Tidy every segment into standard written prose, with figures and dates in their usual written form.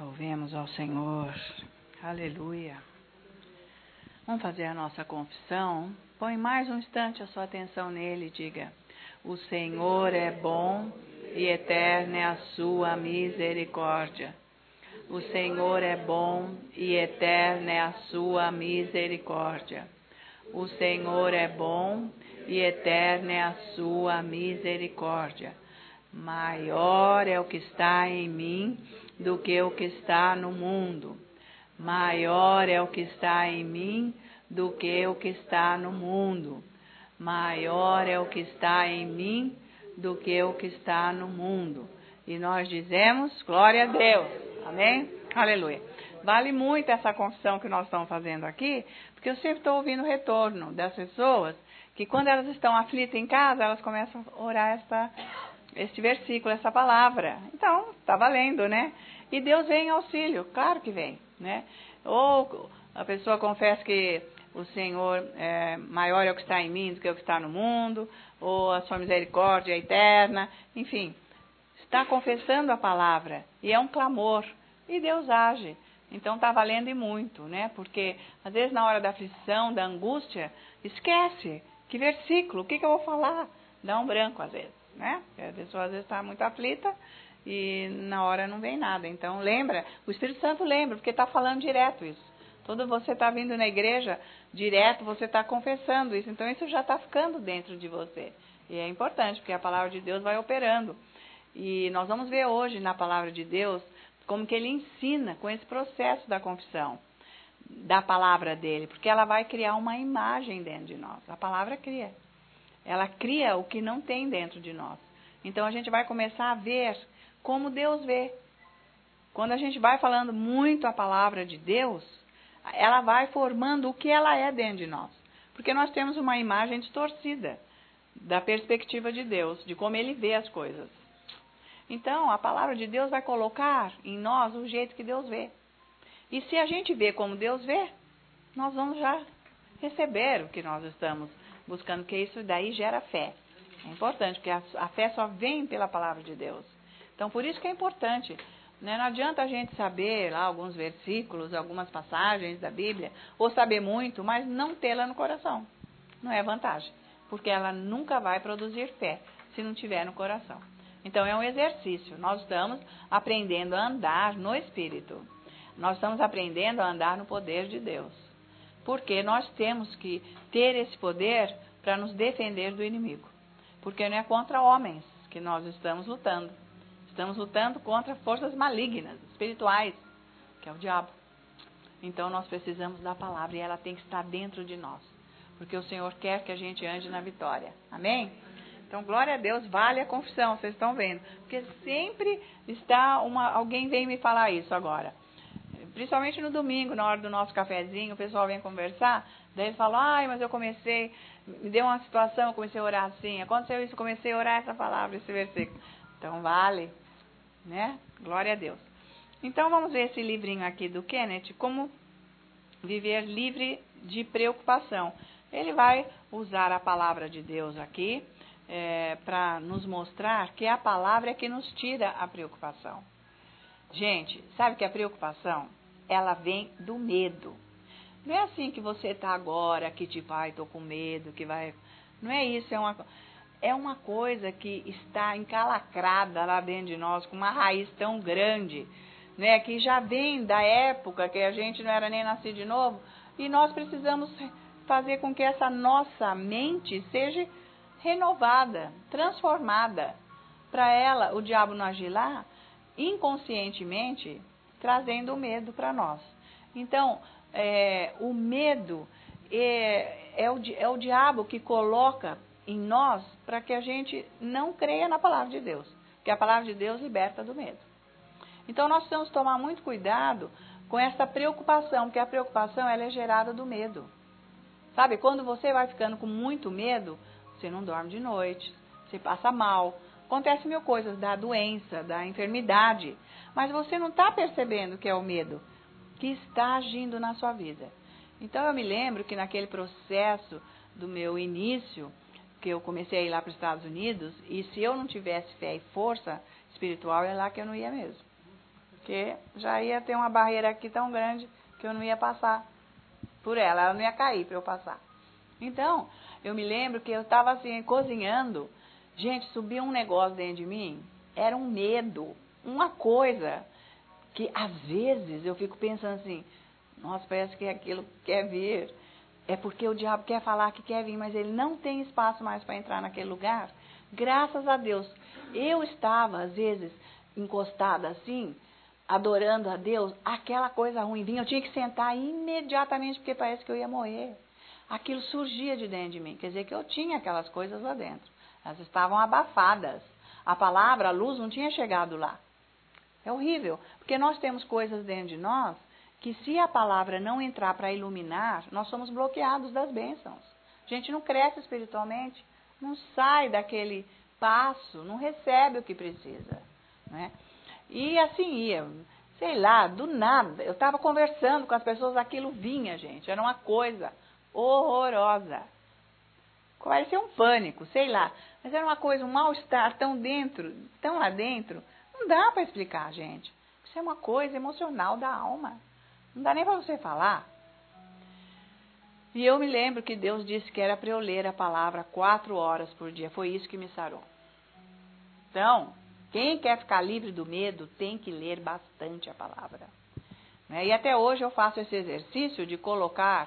Louvemos ao Senhor. Aleluia. Vamos fazer a nossa confissão. Põe mais um instante a sua atenção nele e diga: o Senhor é bom e eterna é a sua misericórdia. O Senhor é bom e eterna é a sua misericórdia. O Senhor é bom e eterna é a sua misericórdia. Maior é o que está em mim do que o que está no mundo. Maior é o que está em mim do que o que está no mundo. Maior é o que está em mim do que o que está no mundo. E nós dizemos, glória a Deus. Amém? Aleluia. Vale muito essa confissão que nós estamos fazendo aqui, porque eu sempre estou ouvindo o retorno das pessoas, que quando elas estão aflitas em casa, elas começam a orar este versículo, essa palavra. Então, está valendo, né? E Deus vem em auxílio, claro que vem, né? Ou a pessoa confessa que o Senhor maior é o que está em mim do que o que está no mundo, ou a sua misericórdia é eterna, enfim, está confessando a palavra, e é um clamor, e Deus age. Então está valendo e muito, né? Porque às vezes na hora da aflição, da angústia, esquece, que versículo, o que eu vou falar? Dá um branco às vezes, né? A pessoa às vezes está muito aflita, e na hora não vem nada. Então lembra, o Espírito Santo lembra, porque está falando direto isso. Todo você está vindo na igreja, direto você está confessando isso. Então isso já está ficando dentro de você. E é importante, porque a palavra de Deus vai operando. E nós vamos ver hoje na palavra de Deus como que ele ensina com esse processo da confissão, da palavra dele. Porque ela vai criar uma imagem dentro de nós. A palavra cria. Ela cria o que não tem dentro de nós. Então a gente vai começar a ver como Deus vê. Quando a gente vai falando muito a palavra de Deus, ela vai formando o que ela é dentro de nós. Porque nós temos uma imagem distorcida da perspectiva de Deus, de como ele vê as coisas. Então, a palavra de Deus vai colocar em nós o jeito que Deus vê. E se a gente vê como Deus vê, nós vamos já receber o que nós estamos buscando, porque isso daí gera fé. É importante, porque a fé só vem pela palavra de Deus. Então, por isso que é importante, né? Não adianta a gente saber lá alguns versículos, algumas passagens da Bíblia, ou saber muito, mas não tê-la no coração. Não é vantagem, porque ela nunca vai produzir fé se não tiver no coração. Então, é um exercício. Nós estamos aprendendo a andar no Espírito. Nós estamos aprendendo a andar no poder de Deus. Porque nós temos que ter esse poder para nos defender do inimigo. Porque não é contra homens que nós estamos lutando. Estamos lutando contra forças malignas, espirituais, que é o diabo. Então, nós precisamos da palavra e ela tem que estar dentro de nós. Porque o Senhor quer que a gente ande na vitória. Amém? Então, glória a Deus, vale a confissão, vocês estão vendo. Porque sempre está alguém vem me falar isso agora. Principalmente no domingo, na hora do nosso cafezinho, o pessoal vem conversar, daí eles falam, mas eu comecei, me deu uma situação, eu comecei a orar assim, aconteceu isso, eu comecei a orar essa palavra, esse versículo. Então, vale, né? Glória a Deus. Então, vamos ver esse livrinho aqui do Kenneth, Como Viver Livre de Preocupação. Ele vai usar a palavra de Deus aqui, para nos mostrar que a palavra é que nos tira a preocupação. Gente, sabe que a preocupação, ela vem do medo. Não é assim que você está agora, que tipo, estou com medo, que vai... Não é isso, é uma coisa que está encalacrada lá dentro de nós, com uma raiz tão grande, né, que já vem da época que a gente não era nem nascido de novo, e nós precisamos fazer com que essa nossa mente seja renovada, transformada, para ela, o diabo não agir lá, inconscientemente, trazendo o medo para nós. Então, o medo é o diabo que coloca em nós para que a gente não creia na palavra de Deus, porque a palavra de Deus liberta do medo. Então, nós precisamos tomar muito cuidado com essa preocupação, porque a preocupação ela é gerada do medo. Sabe, quando você vai ficando com muito medo, você não dorme de noite, você passa mal, acontece mil coisas, da doença, da enfermidade, mas você não está percebendo que é o medo que está agindo na sua vida. Então, eu me lembro que naquele processo do meu início, que eu comecei a ir lá para os Estados Unidos, e se eu não tivesse fé e força espiritual, é lá que eu não ia mesmo. Porque já ia ter uma barreira aqui tão grande que eu não ia passar por ela não ia cair para eu passar. Então, eu me lembro que eu estava assim, cozinhando, gente, subia um negócio dentro de mim, era um medo, uma coisa que às vezes eu fico pensando assim, nossa, parece que aquilo quer vir. É porque o diabo quer falar que quer vir, mas ele não tem espaço mais para entrar naquele lugar. Graças a Deus. Eu estava, às vezes, encostada assim, adorando a Deus, aquela coisa ruim vinha, eu tinha que sentar imediatamente, porque parece que eu ia morrer. Aquilo surgia de dentro de mim, quer dizer que eu tinha aquelas coisas lá dentro. Elas estavam abafadas. A palavra, a luz não tinha chegado lá. É horrível, porque nós temos coisas dentro de nós que se a palavra não entrar para iluminar, nós somos bloqueados das bênçãos. A gente não cresce espiritualmente, não sai daquele passo, não recebe o que precisa, né? E assim ia, sei lá, do nada. Eu estava conversando com as pessoas, aquilo vinha, gente, era uma coisa horrorosa. Parecia um pânico, sei lá, mas era uma coisa, um mal-estar tão dentro, tão lá dentro, não dá para explicar, gente. Isso é uma coisa emocional da alma. Não dá nem para você falar. E eu me lembro que Deus disse que era para eu ler a palavra 4 horas por dia. Foi isso que me sarou. Então, quem quer ficar livre do medo tem que ler bastante a palavra. E até hoje eu faço esse exercício de colocar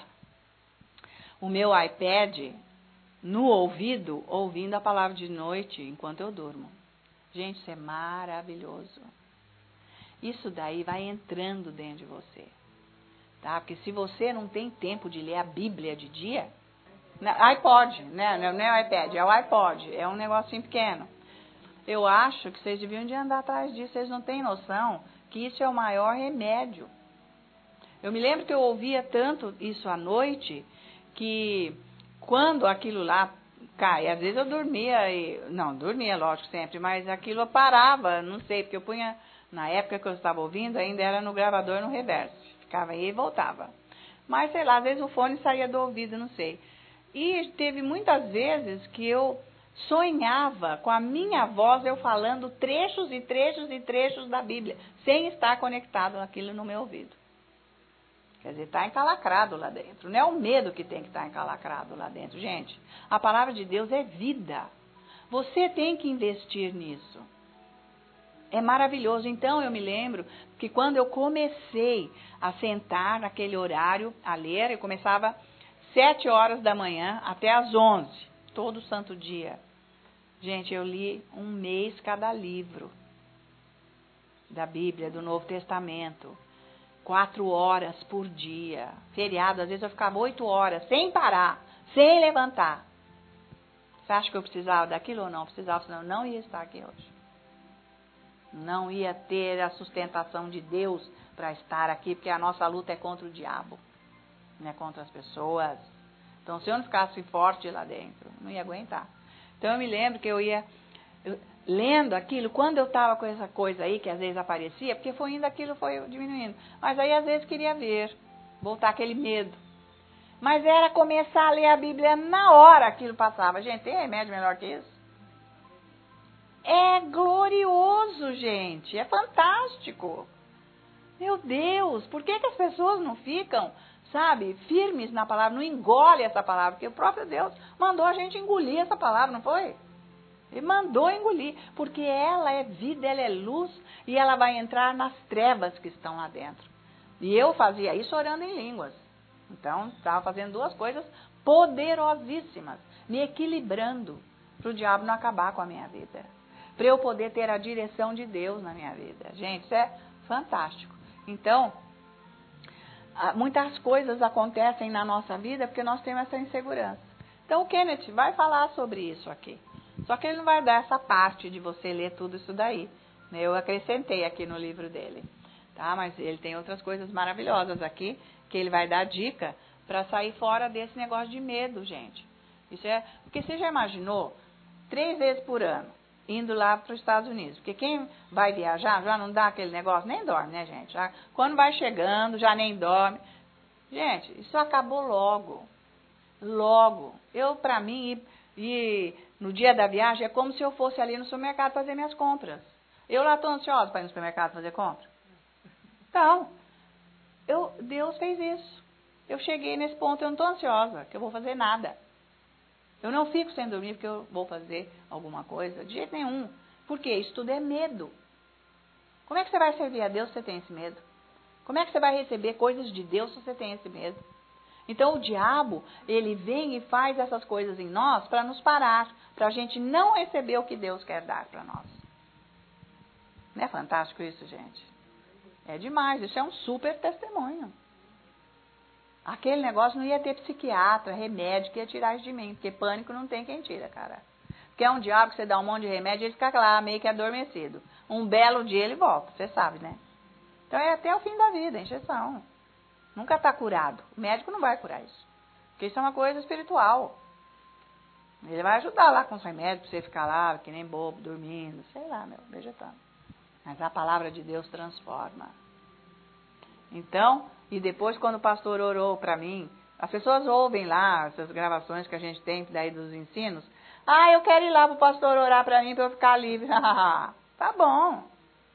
o meu iPad no ouvido, ouvindo a palavra de noite enquanto eu durmo. Gente, isso é maravilhoso. Isso daí vai entrando dentro de você. Tá? Porque se você não tem tempo de ler a Bíblia de dia, iPod, né? Não é o iPad, é o iPod, é um negocinho pequeno. Eu acho que vocês deviam de andar atrás disso, vocês não têm noção que isso é o maior remédio. Eu me lembro que eu ouvia tanto isso à noite, que quando aquilo lá cai, às vezes eu dormia, não, dormia lógico sempre, mas aquilo eu parava, não sei, porque eu punha, na época que eu estava ouvindo, ainda era no gravador no reverso. Ficava aí e voltava. Mas, sei lá, às vezes o fone saía do ouvido, não sei. E teve muitas vezes que eu sonhava com a minha voz, eu falando trechos e trechos e trechos da Bíblia, sem estar conectado aquilo no meu ouvido. Quer dizer, está encalacrado lá dentro. Não é o medo que tem que estar encalacrado lá dentro, gente. A palavra de Deus é vida. Você tem que investir nisso. É maravilhoso. Então, eu me lembro que quando eu comecei a sentar naquele horário a ler, eu começava 7 horas da manhã até às 11, todo santo dia. Gente, eu li 1 mês cada livro da Bíblia, do Novo Testamento. 4 horas por dia. Feriado, às vezes eu ficava 8 horas, sem parar, sem levantar. Você acha que eu precisava daquilo ou não? Precisava, senão eu não ia estar aqui hoje. Não ia ter a sustentação de Deus para estar aqui, porque a nossa luta é contra o diabo, não é contra as pessoas. Então, se eu não ficasse forte lá dentro, não ia aguentar. Então, eu me lembro que eu ia lendo aquilo, quando eu estava com essa coisa aí, que às vezes aparecia, porque foi indo, aquilo foi diminuindo. Mas aí, às vezes, queria ver, voltar aquele medo. Mas era começar a ler a Bíblia na hora aquilo passava. Gente, tem remédio melhor que isso? É glorioso, gente. É fantástico. Meu Deus, por que as pessoas não ficam, sabe, firmes na palavra, não engolem essa palavra? Porque o próprio Deus mandou a gente engolir essa palavra, não foi? Ele mandou engolir, porque ela é vida, ela é luz, e ela vai entrar nas trevas que estão lá dentro. E eu fazia isso orando em línguas. Então, estava fazendo 2 coisas poderosíssimas, me equilibrando, para o diabo não acabar com a minha vida. Para eu poder ter a direção de Deus na minha vida. Gente, isso é fantástico. Então, muitas coisas acontecem na nossa vida porque nós temos essa insegurança. Então, o Kenneth vai falar sobre isso aqui. Só que ele não vai dar essa parte de você ler tudo isso daí. Eu acrescentei aqui no livro dele. Tá? Mas ele tem outras coisas maravilhosas aqui, que ele vai dar dica para sair fora desse negócio de medo, gente. Isso é, porque você já imaginou 3 vezes por ano indo lá para os Estados Unidos? Porque quem vai viajar já não dá aquele negócio, nem dorme, né, gente? Já, quando vai chegando, já nem dorme. Gente, isso acabou logo. Logo. Eu, para mim, ir no dia da viagem é como se eu fosse ali no supermercado fazer minhas compras. Eu lá estou ansiosa para ir no supermercado fazer compra. Então, Deus fez isso. Eu cheguei nesse ponto, eu não estou ansiosa, que eu vou fazer nada. Eu não fico sem dormir porque eu vou fazer alguma coisa, de jeito nenhum. Por quê? Isso tudo é medo. Como é que você vai servir a Deus se você tem esse medo? Como é que você vai receber coisas de Deus se você tem esse medo? Então o diabo, ele vem e faz essas coisas em nós para nos parar, para a gente não receber o que Deus quer dar para nós. Não é fantástico isso, gente? É demais, isso é um super testemunho. Aquele negócio não ia ter psiquiatra, remédio que ia tirar isso de mim, porque pânico não tem quem tira, cara. Porque é um diabo que você dá um monte de remédio e ele fica lá meio que adormecido. Um belo dia ele volta, você sabe, né? Então é até o fim da vida, injeção. Nunca está curado. O médico não vai curar isso. Porque isso é uma coisa espiritual. Ele vai ajudar lá com os remédios, para você ficar lá, que nem bobo, dormindo, sei lá, vegetando. Mas a palavra de Deus transforma. Então, e depois quando o pastor orou para mim, as pessoas ouvem lá, essas gravações que a gente tem daí dos ensinos. Eu quero ir lá para o pastor orar para mim, para eu ficar livre. Tá bom.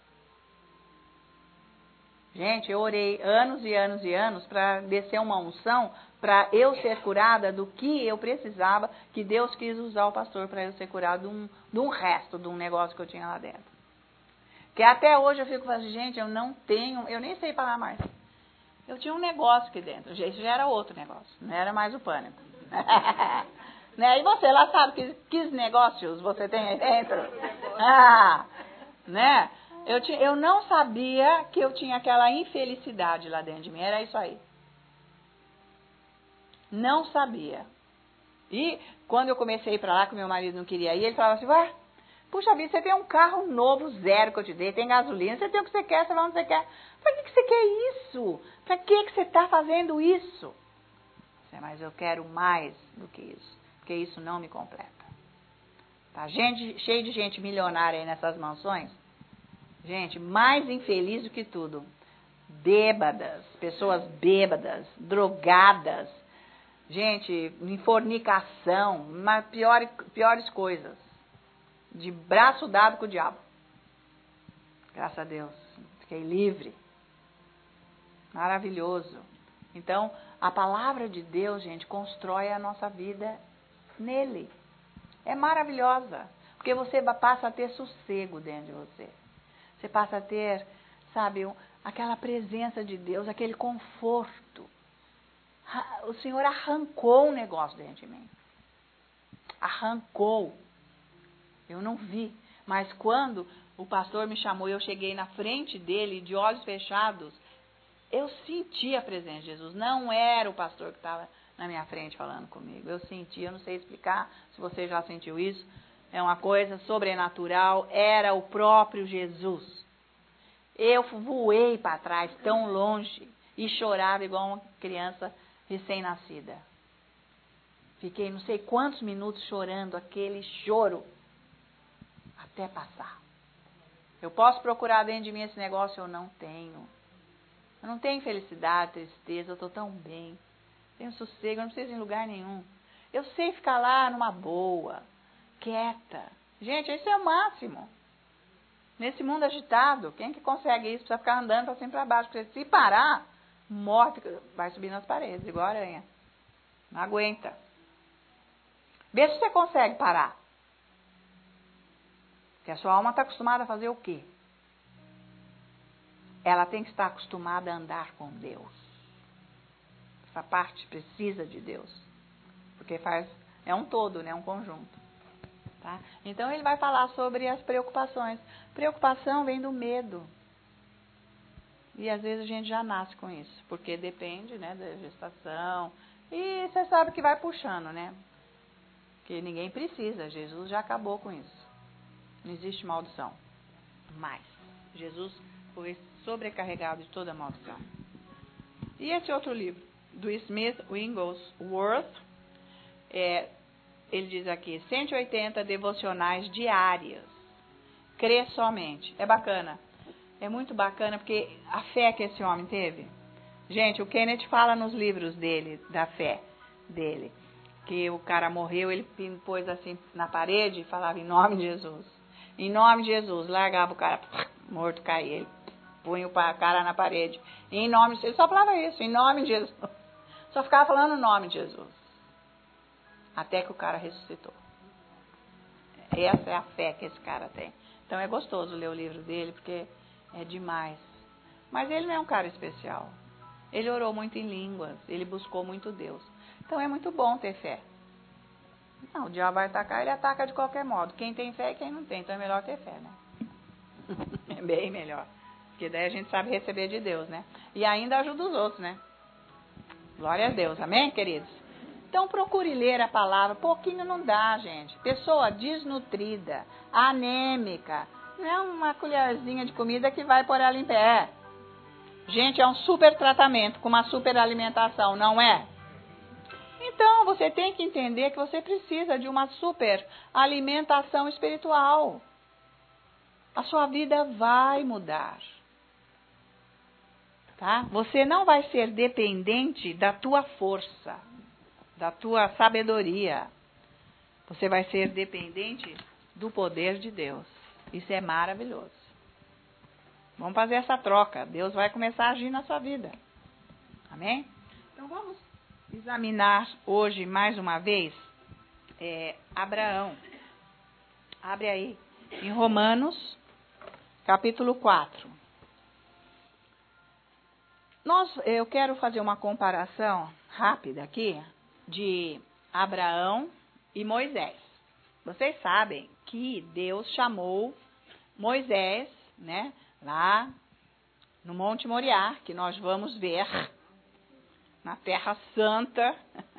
Gente, eu orei anos e anos e anos para descer uma unção, para eu ser curada do que eu precisava, que Deus quis usar o pastor para eu ser curada de um resto de um negócio que eu tinha lá dentro. Que até hoje eu fico falando, gente, eu nem sei falar mais. Eu tinha um negócio aqui dentro, isso já era outro negócio, não era mais o pânico. Né? E você lá sabe que negócios você tem aí dentro? Né? Eu não sabia que eu tinha aquela infelicidade lá dentro de mim, era isso aí. Não sabia. E quando eu comecei a ir para lá, que meu marido não queria ir, ele falava assim, puxa vida, você tem um carro novo, zero que eu te dei, tem gasolina, você tem o que você quer, você vai onde você quer. Para que você quer isso? Para que você está fazendo isso? Mas eu quero mais do que isso, porque isso não me completa. Tá cheio de gente milionária aí nessas mansões. Gente, mais infeliz do que tudo. Bêbadas, pessoas bêbadas, drogadas. Gente, em fornicação, piores coisas. De braço dado com o diabo. Graças a Deus, fiquei livre. Maravilhoso. Então, a palavra de Deus, gente, constrói a nossa vida nele. É maravilhosa, porque você passa a ter sossego dentro de você. Você passa a ter, sabe, aquela presença de Deus, aquele conforto. O Senhor arrancou um negócio dentro de mim. Arrancou. Eu não vi. Mas quando o pastor me chamou e eu cheguei na frente dele, de olhos fechados, eu senti a presença de Jesus. Não era o pastor que estava na minha frente falando comigo. Eu senti, eu não sei explicar se você já sentiu isso. É uma coisa sobrenatural. Era o próprio Jesus. Eu voei para trás, tão longe, e chorava igual uma criança recém-nascida. Fiquei não sei quantos minutos chorando, aquele choro, até passar. Eu posso procurar dentro de mim esse negócio? Eu não tenho. Eu não tenho felicidade, tristeza, eu estou tão bem. Tenho sossego, eu não preciso ir em lugar nenhum. Eu sei ficar lá numa boa, quieta. Gente, isso é o máximo. Nesse mundo agitado, quem que consegue isso? Precisa ficar andando para cima e para baixo. Porque se parar, morre, vai subir nas paredes, igual aranha. Não aguenta. Vê se você consegue parar. Porque a sua alma está acostumada a fazer o quê? Ela tem que estar acostumada a andar com Deus. Essa parte precisa de Deus. Porque é um todo, né? Um conjunto. Tá? Então ele vai falar sobre as preocupações. Preocupação vem do medo. E às vezes a gente já nasce com isso. Porque depende, né, da gestação. E você sabe que vai puxando, né? Que ninguém precisa. Jesus já acabou com isso. Não existe maldição. Mas Jesus foi sobrecarregado de toda maldição. E esse outro livro, do Smith Wigglesworth, ele diz aqui, 180 devocionais diárias. Crê somente. É bacana. É muito bacana, porque a fé que esse homem teve. Gente, o Kenneth fala nos livros dele, da fé dele, que o cara morreu, ele pôs assim na parede e falava em nome de Jesus. Em nome de Jesus. Largava o cara, morto, caía. Ele punha a cara na parede. E em nome de Jesus, ele só falava isso, em nome de Jesus. Só ficava falando o nome de Jesus. Até que o cara ressuscitou. Essa é a fé que esse cara tem. Então é gostoso ler o livro dele, porque é demais. Mas ele não é um cara especial. Ele orou muito em línguas, ele buscou muito Deus. Então é muito bom ter fé. Não, o diabo vai atacar, ele ataca de qualquer modo. Quem tem fé e quem não tem. Então é melhor ter fé, né? É bem melhor. Porque daí a gente sabe receber de Deus, né? E ainda ajuda os outros, né? Glória a Deus, amém, queridos? Então procure ler a palavra. Pouquinho não dá, gente. Pessoa desnutrida, anêmica, não é uma colherzinha de comida que vai pôr ela em pé. Gente, é um super tratamento com uma super alimentação, não é? Então, você tem que entender que você precisa de uma super alimentação espiritual. A sua vida vai mudar. Tá? Você não vai ser dependente da tua força, da tua sabedoria. Você vai ser dependente do poder de Deus. Isso é maravilhoso. Vamos fazer essa troca. Deus vai começar a agir na sua vida. Amém? Então vamos examinar hoje mais uma vez Abraão. Abre aí em Romanos, capítulo 4. Eu quero fazer uma comparação rápida aqui de Abraão e Moisés. Vocês sabem que Deus chamou Moisés, né, lá no Monte Moriá, que nós vamos ver na Terra Santa.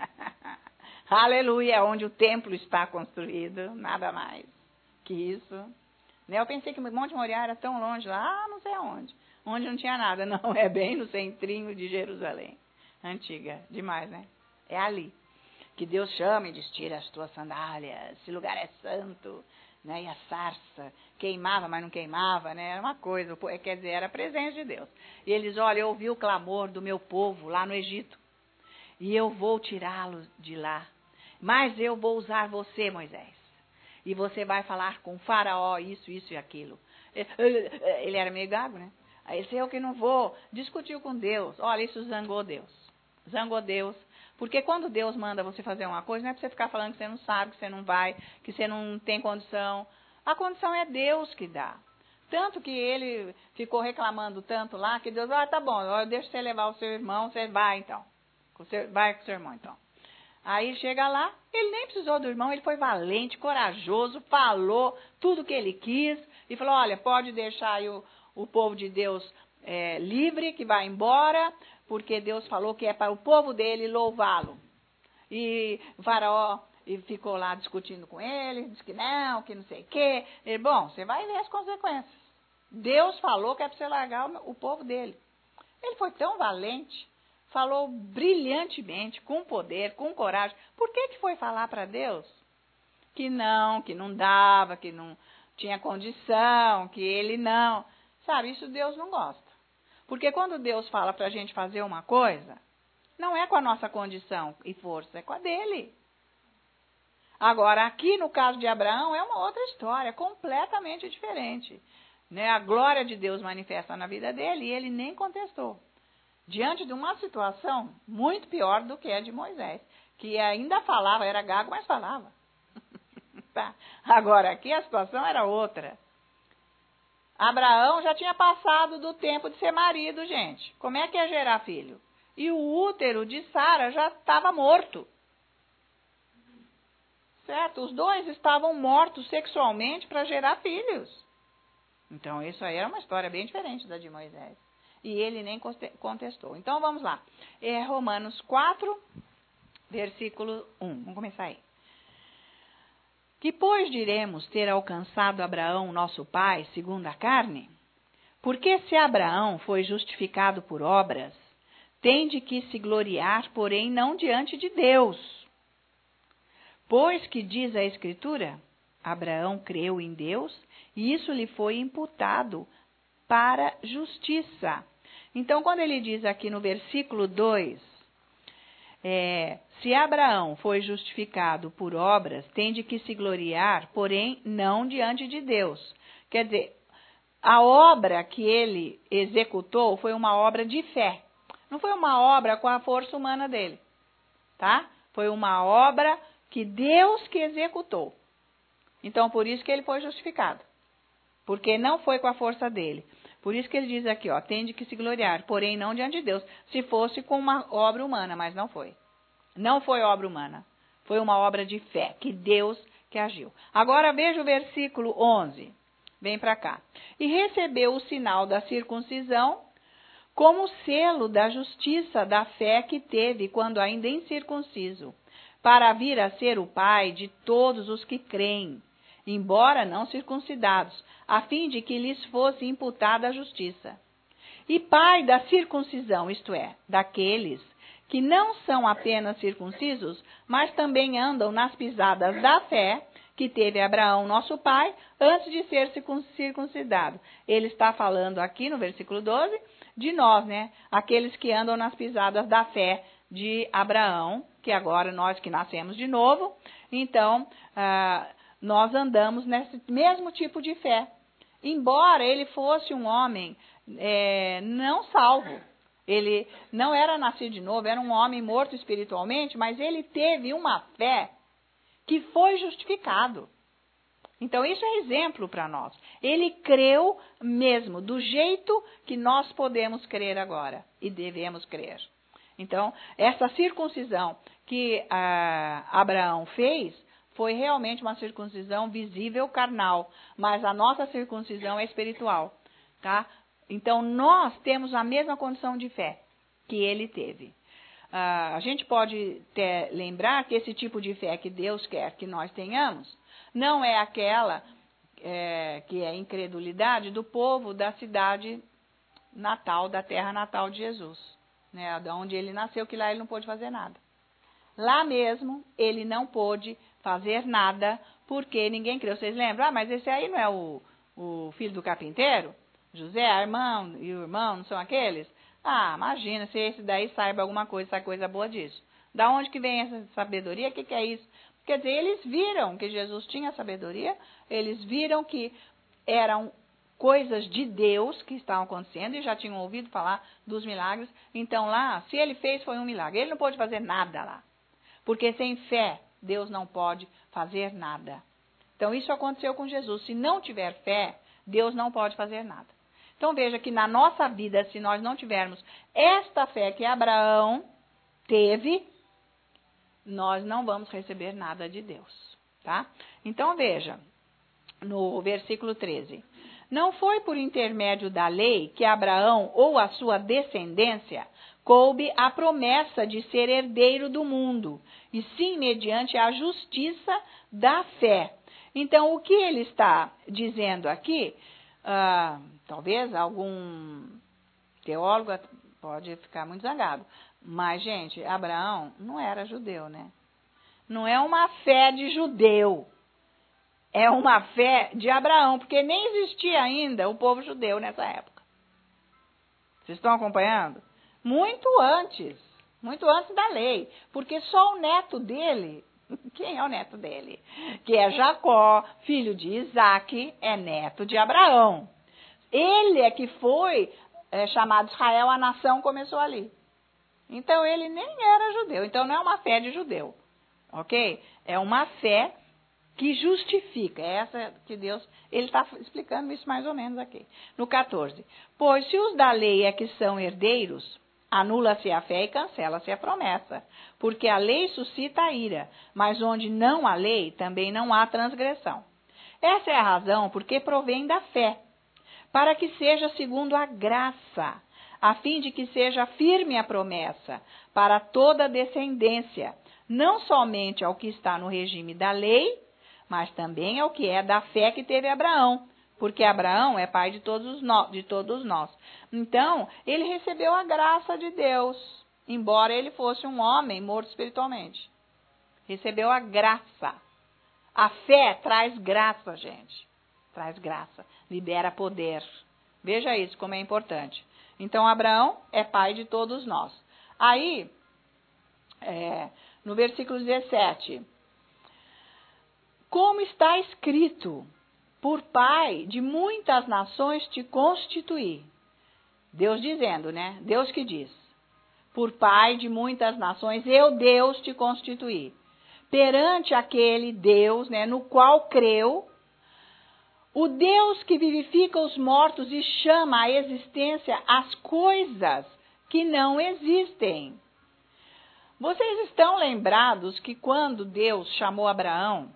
Aleluia, onde o templo está construído, nada mais que isso. Eu pensei que o Monte Moriá era tão longe lá, não sei aonde. Onde não tinha nada. Não, é bem no centrinho de Jerusalém. Antiga, demais, né? É ali que Deus chama e diz, tira as tuas sandálias, esse lugar é santo. Né? E a sarça queimava, mas não queimava, né? Era uma coisa, quer dizer, era a presença de Deus. E eles, olha, eu ouvi o clamor do meu povo lá no Egito. E eu vou tirá-los de lá. Mas eu vou usar você, Moisés. E você vai falar com o faraó, isso e aquilo. Ele era meio gago, né? Aí disse, eu que não vou. Discutiu com Deus. Olha, isso zangou Deus. Zangou Deus. Porque quando Deus manda você fazer uma coisa, não é para você ficar falando que você não sabe, que você não vai, que você não tem condição. A condição é Deus que dá. Tanto que ele ficou reclamando tanto lá, que Deus, tá bom, eu deixo você levar o seu irmão, você vai então. Vai com o seu irmão então. Aí chega lá, ele nem precisou do irmão, ele foi valente, corajoso, falou tudo que ele quis e falou, olha, pode deixar aí o povo de Deus livre, que vai embora, porque Deus falou que é para o povo dele louvá-lo. E o faraó ficou lá discutindo com ele, disse que não sei o quê. Ele, bom, você vai ver as consequências. Deus falou que é para você largar o povo dele. Ele foi tão valente, falou brilhantemente, com poder, com coragem. Por que foi falar para Deus? Que não dava, que não tinha condição, que ele não. Sabe, isso Deus não gosta. Porque quando Deus fala para a gente fazer uma coisa, não é com a nossa condição e força, é com a dele. Agora, aqui no caso de Abraão, é uma outra história, completamente diferente. Né? A glória de Deus manifesta na vida dele e ele nem contestou. Diante de uma situação muito pior do que a de Moisés, que ainda falava, era gago, mas falava. Tá? Agora, aqui a situação era outra. Abraão já tinha passado do tempo de ser marido, gente. Como é que ia gerar filho? E o útero de Sara já estava morto. Certo? Os dois estavam mortos sexualmente para gerar filhos. Então, isso aí era uma história bem diferente da de Moisés. E ele nem contestou. Então, vamos lá. Romanos 4, versículo 1. Vamos começar aí. Que, pois, diremos ter alcançado Abraão, nosso pai, segundo a carne? Porque se Abraão foi justificado por obras, tem de que se gloriar, porém não diante de Deus. Pois que diz a Escritura, Abraão creu em Deus, e isso lhe foi imputado para justiça. Então, quando ele diz aqui no versículo 2, se Abraão foi justificado por obras, tem de que se gloriar, porém não diante de Deus. Quer dizer, a obra que ele executou foi uma obra de fé. Não foi uma obra com a força humana dele, tá? Foi uma obra que Deus que executou. Então, por isso que ele foi justificado. Porque não foi com a força dele. Por isso que ele diz aqui, ó, tem de que se gloriar, porém não diante de Deus. Se fosse com uma obra humana, mas não foi. Não foi obra humana. Foi uma obra de fé, que Deus que agiu. Agora veja o versículo 11. Vem para cá. E recebeu o sinal da circuncisão como selo da justiça da fé que teve quando ainda incircunciso, para vir a ser o pai de todos os que creem, embora não circuncidados, a fim de que lhes fosse imputada a justiça. E pai da circuncisão, isto é, daqueles que não são apenas circuncisos, mas também andam nas pisadas da fé que teve Abraão, nosso pai, antes de ser circuncidado. Ele está falando aqui no versículo 12 de nós, né? Aqueles que andam nas pisadas da fé de Abraão, que agora nós que nascemos de novo, então nós andamos nesse mesmo tipo de fé. Embora ele fosse um homem não salvo, ele não era nascido de novo, era um homem morto espiritualmente, mas ele teve uma fé que foi justificado. Então, isso é exemplo para nós. Ele creu mesmo, do jeito que nós podemos crer agora e devemos crer. Então, essa circuncisão que Abraão fez foi realmente uma circuncisão visível, carnal, mas a nossa circuncisão é espiritual, tá? Então, nós temos a mesma condição de fé que ele teve. A gente pode lembrar que esse tipo de fé que Deus quer que nós tenhamos não é aquela que é incredulidade do povo da cidade natal, da terra natal de Jesus, né, de onde ele nasceu, que lá ele não pôde fazer nada. Lá mesmo ele não pôde fazer nada porque ninguém creu. Vocês lembram? Mas esse aí não é o filho do carpinteiro? José, a irmã e o irmão, não são aqueles? Imagina, se esse daí saiba alguma coisa, essa coisa boa disso. Da onde que vem essa sabedoria? O que é isso? Quer dizer, eles viram que Jesus tinha sabedoria, eles viram que eram coisas de Deus que estavam acontecendo e já tinham ouvido falar dos milagres. Então lá, se ele fez, foi um milagre. Ele não pôde fazer nada lá. Porque sem fé, Deus não pode fazer nada. Então isso aconteceu com Jesus. Se não tiver fé, Deus não pode fazer nada. Então veja que na nossa vida, se nós não tivermos esta fé que Abraão teve, nós não vamos receber nada de Deus, tá? Então veja, no versículo 13. Não foi por intermédio da lei que Abraão ou a sua descendência coube a promessa de ser herdeiro do mundo, e sim mediante a justiça da fé. Então o que ele está dizendo aqui... talvez algum teólogo pode ficar muito zangado. Mas, gente, Abraão não era judeu, né? Não é uma fé de judeu. É uma fé de Abraão, porque nem existia ainda o povo judeu nessa época. Vocês estão acompanhando? Muito antes da lei. Porque só o neto dele... Quem é o neto dele? Que é Jacó, filho de Isaac, é neto de Abraão. Ele é que foi chamado Israel, a nação começou ali. Então, ele nem era judeu. Então, não é uma fé de judeu. Ok? É uma fé que justifica. É essa que Deus... Ele está explicando isso mais ou menos aqui. No 14. Pois se os da lei é que são herdeiros... Anula-se a fé e cancela-se a promessa, porque a lei suscita a ira, mas onde não há lei, também não há transgressão. Essa é a razão porque provém da fé, para que seja segundo a graça, a fim de que seja firme a promessa para toda a descendência, não somente ao que está no regime da lei, mas também ao que é da fé que teve Abraão, porque Abraão é pai de todos nós. Então, ele recebeu a graça de Deus, embora ele fosse um homem morto espiritualmente. Recebeu a graça. A fé traz graça, gente. Traz graça, libera poder. Veja isso, como é importante. Então, Abraão é pai de todos nós. Aí, no versículo 17, como está escrito... por pai de muitas nações te constituí. Deus dizendo, né? Deus que diz. Por pai de muitas nações, eu, Deus, te constituí. Perante aquele Deus, né, no qual creu, o Deus que vivifica os mortos e chama à existência as coisas que não existem. Vocês estão lembrados que quando Deus chamou Abraão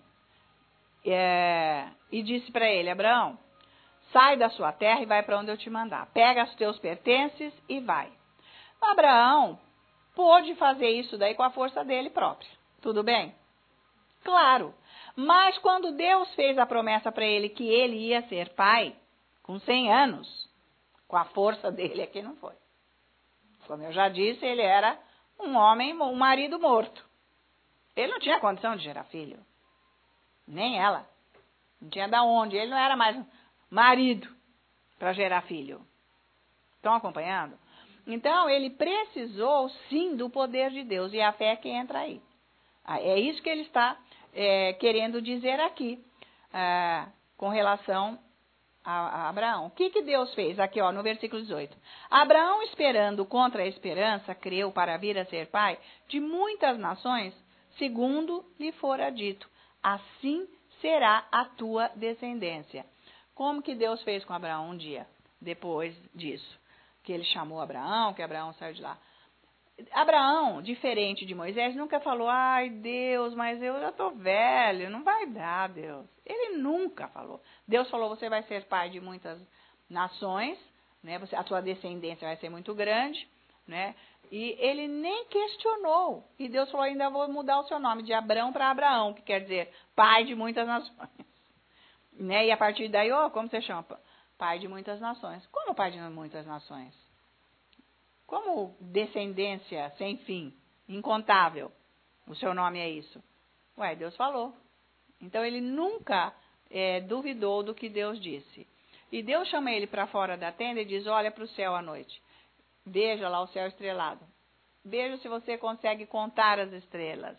e disse para ele, Abraão, sai da sua terra e vai para onde eu te mandar. Pega os teus pertences e vai. Abraão pôde fazer isso daí com a força dele próprio. Tudo bem? Claro. Mas quando Deus fez a promessa para ele que ele ia ser pai, com 100 anos, com a força dele aqui não foi. Como eu já disse, ele era um homem, um marido morto. Ele não tinha condição de gerar filho. Nem ela. Não tinha de onde. Ele não era mais marido para gerar filho. Estão acompanhando? Então, ele precisou, sim, do poder de Deus. E a fé é que entra aí. É isso que ele está querendo dizer aqui, com relação a Abraão. O que Deus fez? Aqui, ó, no versículo 18. Abraão, esperando contra a esperança, creu para vir a ser pai de muitas nações, segundo lhe fora dito. Assim será a tua descendência. Como que Deus fez com Abraão um dia, depois disso? Que ele chamou Abraão, que Abraão saiu de lá. Abraão, diferente de Moisés, nunca falou, ai Deus, mas eu já estou velho, não vai dar, Deus. Ele nunca falou. Deus falou, você vai ser pai de muitas nações, né? A sua descendência vai ser muito grande, né? E ele nem questionou. E Deus falou, ainda vou mudar o seu nome de Abrão para Abraão, que quer dizer pai de muitas nações. Né? E a partir daí, como você chama? Pai de muitas nações. Como pai de muitas nações? Como descendência sem fim, incontável, o seu nome é isso? Ué, Deus falou. Então, ele nunca duvidou do que Deus disse. E Deus chama ele para fora da tenda e diz, olha para o céu à noite. Veja lá o céu estrelado. Veja se você consegue contar as estrelas.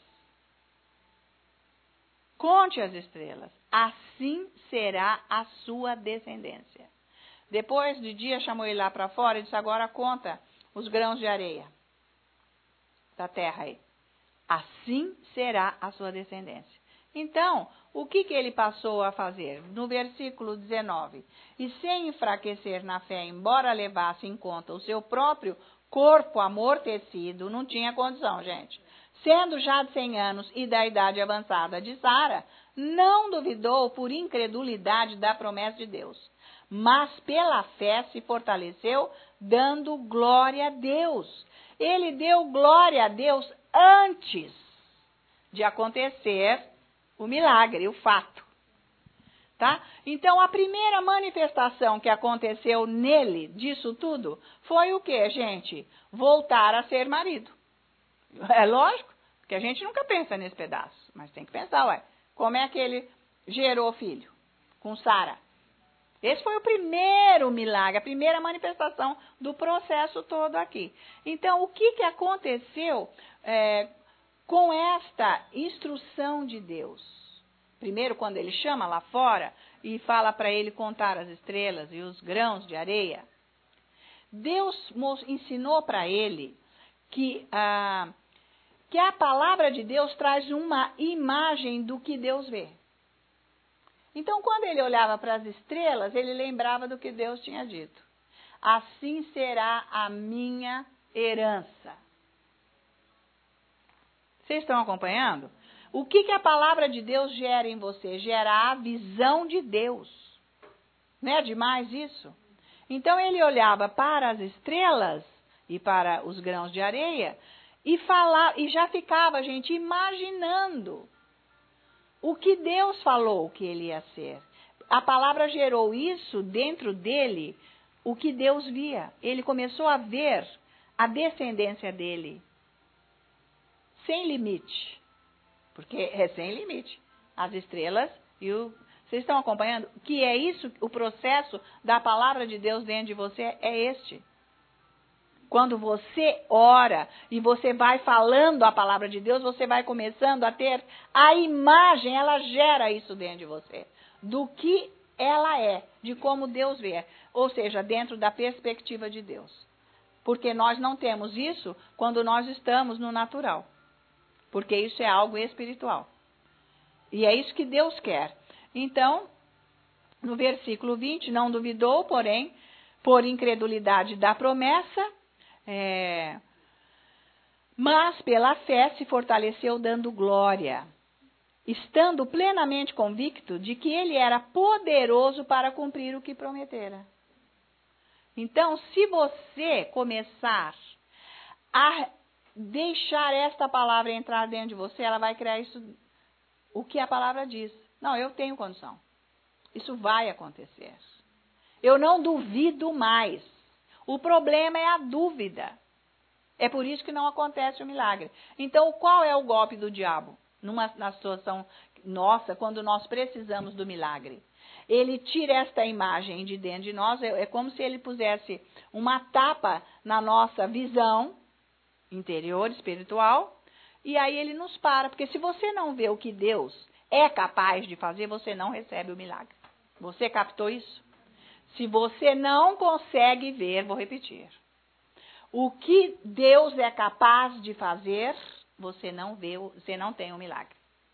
Conte as estrelas. Assim será a sua descendência. Depois de dia, chamou ele lá para fora e disse, agora conta os grãos de areia da terra aí. Assim será a sua descendência. Então, o que ele passou a fazer? No versículo 19. E sem enfraquecer na fé, embora levasse em conta o seu próprio corpo amortecido, não tinha condição, gente. Sendo já de 100 anos e da idade avançada de Sara, não duvidou por incredulidade da promessa de Deus, mas pela fé se fortaleceu, dando glória a Deus. Ele deu glória a Deus antes de acontecer o milagre, o fato. Tá? Então, a primeira manifestação que aconteceu nele, disso tudo, foi o quê, gente? Voltar a ser marido. É lógico, porque a gente nunca pensa nesse pedaço, mas tem que pensar, ué. Como é que ele gerou filho? Com Sara. Esse foi o primeiro milagre, a primeira manifestação do processo todo aqui. Então, o que aconteceu com esta instrução de Deus? Primeiro, quando ele chama lá fora e fala para ele contar as estrelas e os grãos de areia, Deus ensinou para ele que a palavra de Deus traz uma imagem do que Deus vê. Então, quando ele olhava para as estrelas, ele lembrava do que Deus tinha dito. Assim será a minha herança. Vocês estão acompanhando? O que a palavra de Deus gera em você? Gera a visão de Deus. Não é demais isso? Então, ele olhava para as estrelas e para os grãos de areia e já ficava, gente, imaginando o que Deus falou que ele ia ser. A palavra gerou isso dentro dele, o que Deus via. Ele começou a ver a descendência dele sem limite. Porque é sem limite. As estrelas e o... Vocês estão acompanhando? Que é isso, o processo da palavra de Deus dentro de você é este. Quando você ora e você vai falando a palavra de Deus, você vai começando a ter a imagem, ela gera isso dentro de você, do que ela é, de como Deus vê, ou seja, dentro da perspectiva de Deus. Porque nós não temos isso quando nós estamos no natural, porque isso é algo espiritual. E é isso que Deus quer. Então, no versículo 20, não duvidou, porém, por incredulidade da promessa, mas pela fé se fortaleceu dando glória, estando plenamente convicto de que ele era poderoso para cumprir o que prometera. Então, se você começar a deixar esta palavra entrar dentro de você, ela vai criar isso, o que a palavra diz. Não, eu tenho condição. Isso vai acontecer. Eu não duvido mais. O problema é a dúvida. É por isso que não acontece o milagre. Então, qual é o golpe do diabo? Na situação nossa, quando nós precisamos do milagre. Ele tira esta imagem de dentro de nós, é como se ele pusesse uma tapa na nossa visão interior, espiritual, e aí ele nos para. Porque se você não vê o que Deus é capaz de fazer, você não recebe o milagre. Você captou isso? Se você não consegue ver, vou repetir, o que Deus é capaz de fazer, você não vê, você não tem o milagre.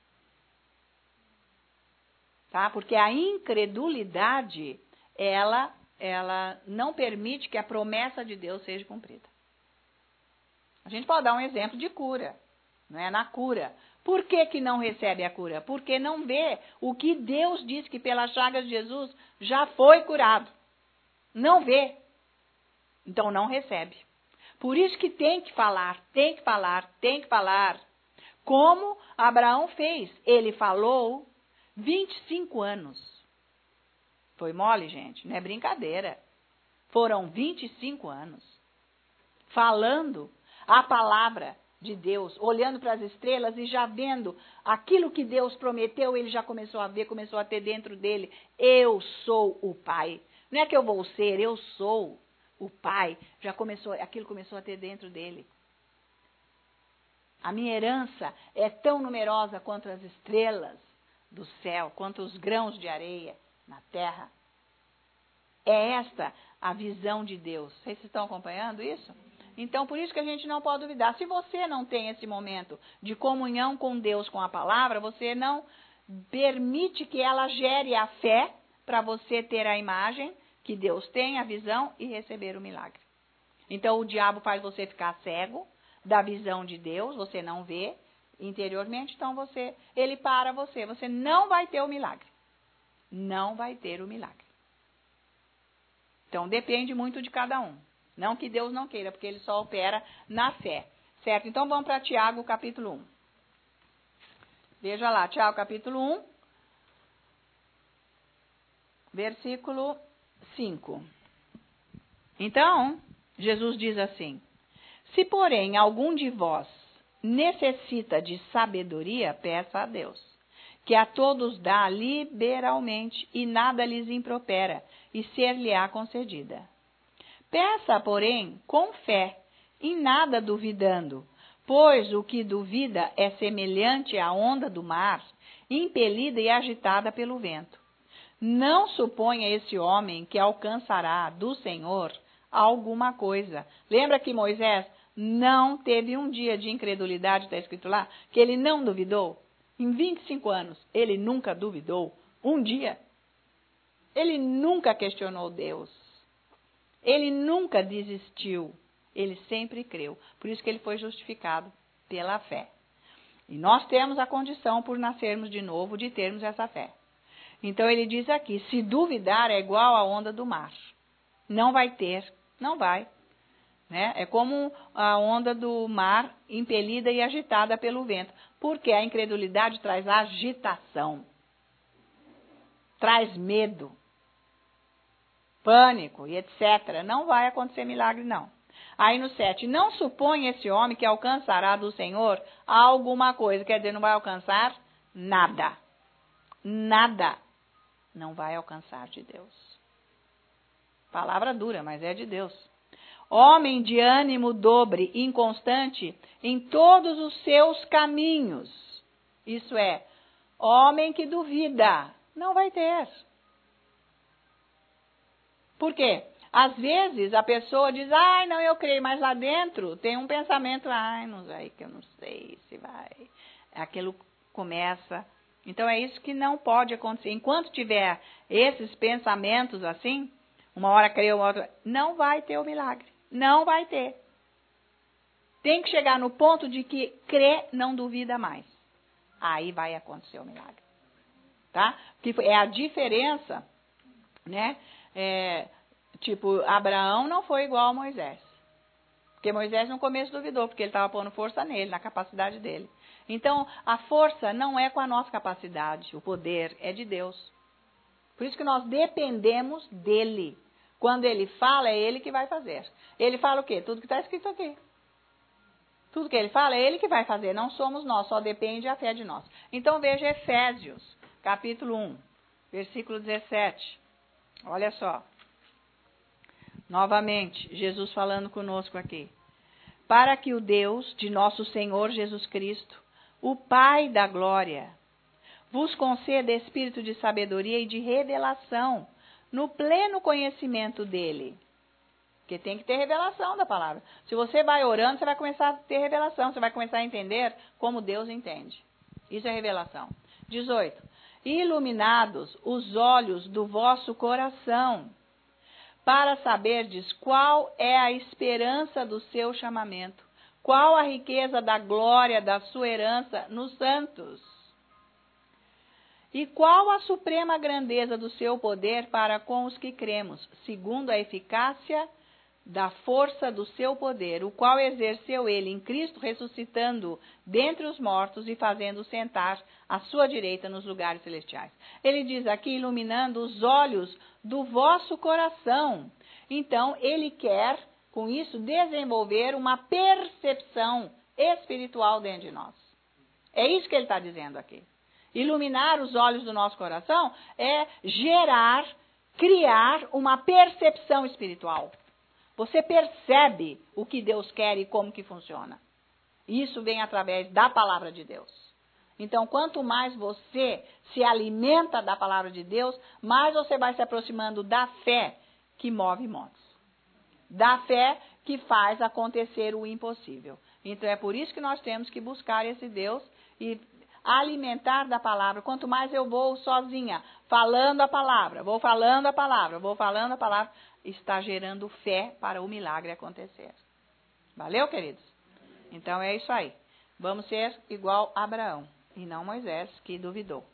Tá? Porque a incredulidade, ela não permite que a promessa de Deus seja cumprida. A gente pode dar um exemplo de cura, não é? Na cura. Por que não recebe a cura? Porque não vê o que Deus diz que pelas chagas de Jesus já foi curado. Não vê. Então não recebe. Por isso que tem que falar, tem que falar, tem que falar. Como Abraão fez. Ele falou 25 anos. Foi mole, gente? Não é brincadeira. Foram 25 anos. Falando a palavra de Deus, olhando para as estrelas e já vendo aquilo que Deus prometeu, ele já começou a ver, começou a ter dentro dele. Eu sou o Pai. Não é que eu vou ser, eu sou o Pai. Já começou, aquilo começou a ter dentro dele. A minha herança é tão numerosa quanto as estrelas do céu, quanto os grãos de areia na terra. É esta a visão de Deus. Vocês estão acompanhando isso? Então, por isso que a gente não pode duvidar. Se você não tem esse momento de comunhão com Deus, com a palavra, você não permite que ela gere a fé para você ter a imagem que Deus tem, a visão e receber o milagre. Então, o diabo faz você ficar cego da visão de Deus, você não vê interiormente, então ele para você. Você não vai ter o milagre. Não vai ter o milagre. Então, depende muito de cada um. Não que Deus não queira, porque ele só opera na fé. Certo? Então, vamos para Tiago, capítulo 1. Veja lá, Tiago, capítulo 1, versículo 5. Então, Jesus diz assim: se, porém, algum de vós necessita de sabedoria, peça a Deus, que a todos dá liberalmente e nada lhes impropera, e ser-lhe-á concedida. Peça, porém, com fé, em nada duvidando, pois o que duvida é semelhante à onda do mar, impelida e agitada pelo vento. Não suponha esse homem que alcançará do Senhor alguma coisa. Lembra que Moisés não teve um dia de incredulidade, está escrito lá, que ele não duvidou? Em 25 anos, ele nunca duvidou um dia. Ele nunca questionou Deus. Ele nunca desistiu. Ele sempre creu. Por isso que ele foi justificado pela fé. E nós temos a condição, por nascermos de novo, de termos essa fé. Então ele diz aqui, se duvidar é igual à onda do mar. Não vai ter, não vai. Né? É como a onda do mar impelida e agitada pelo vento. Porque a incredulidade traz agitação. Traz medo. Pânico e etc. Não vai acontecer milagre, não. Aí no 7, não supõe esse homem que alcançará do Senhor alguma coisa. Quer dizer, não vai alcançar nada. Nada. Não vai alcançar de Deus. Palavra dura, mas é de Deus. Homem de ânimo dobre, inconstante em todos os seus caminhos. Isso é, homem que duvida, não vai ter. Por quê? Às vezes a pessoa diz, ai, não, eu creio, mas lá dentro tem um pensamento, ai, não sei, que eu não sei se vai. Aquilo começa. Então é isso que não pode acontecer. Enquanto tiver esses pensamentos assim, uma hora creio, uma outra, não vai ter o milagre. Não vai ter. Tem que chegar no ponto de que crê, não duvida mais. Aí vai acontecer o milagre. Tá? Que é a diferença, né? Tipo, Abraão não foi igual a Moisés. Porque Moisés no começo duvidou, porque ele estava pondo força nele, na capacidade dele. Então, a força não é com a nossa capacidade, o poder é de Deus. Por isso que nós dependemos dele. Quando ele fala, é ele que vai fazer. Ele fala o quê? Tudo que está escrito aqui. Tudo que ele fala, é ele que vai fazer, não somos nós, só depende a fé de nós. Então, veja Efésios, capítulo 1, versículo 17. Olha só. Novamente, Jesus falando conosco aqui. Para que o Deus de nosso Senhor Jesus Cristo, o Pai da glória, vos conceda espírito de sabedoria e de revelação no pleno conhecimento dele. Porque tem que ter revelação da palavra. Se você vai orando, você vai começar a ter revelação. Você vai começar a entender como Deus entende. Isso é revelação. 18. Iluminados os olhos do vosso coração, para saberdes qual é a esperança do seu chamamento, qual a riqueza da glória da sua herança nos santos, e qual a suprema grandeza do seu poder para com os que cremos, segundo a eficácia da força do seu poder, o qual exerceu ele em Cristo, ressuscitando dentre os mortos e fazendo sentar à sua direita nos lugares celestiais. Ele diz aqui, iluminando os olhos do vosso coração. Então, ele quer, com isso, desenvolver uma percepção espiritual dentro de nós. É isso que ele está dizendo aqui. Iluminar os olhos do nosso coração é gerar, criar uma percepção espiritual. Você percebe o que Deus quer e como que funciona. Isso vem através da palavra de Deus. Então, quanto mais você se alimenta da palavra de Deus, mais você vai se aproximando da fé que move montes. Da fé que faz acontecer o impossível. Então, é por isso que nós temos que buscar esse Deus e alimentar da palavra. Quanto mais eu vou sozinha, falando a palavra, vou falando a palavra, está gerando fé para o milagre acontecer. Valeu, queridos? Então é isso aí. Vamos ser igual a Abraão e não Moisés, que duvidou.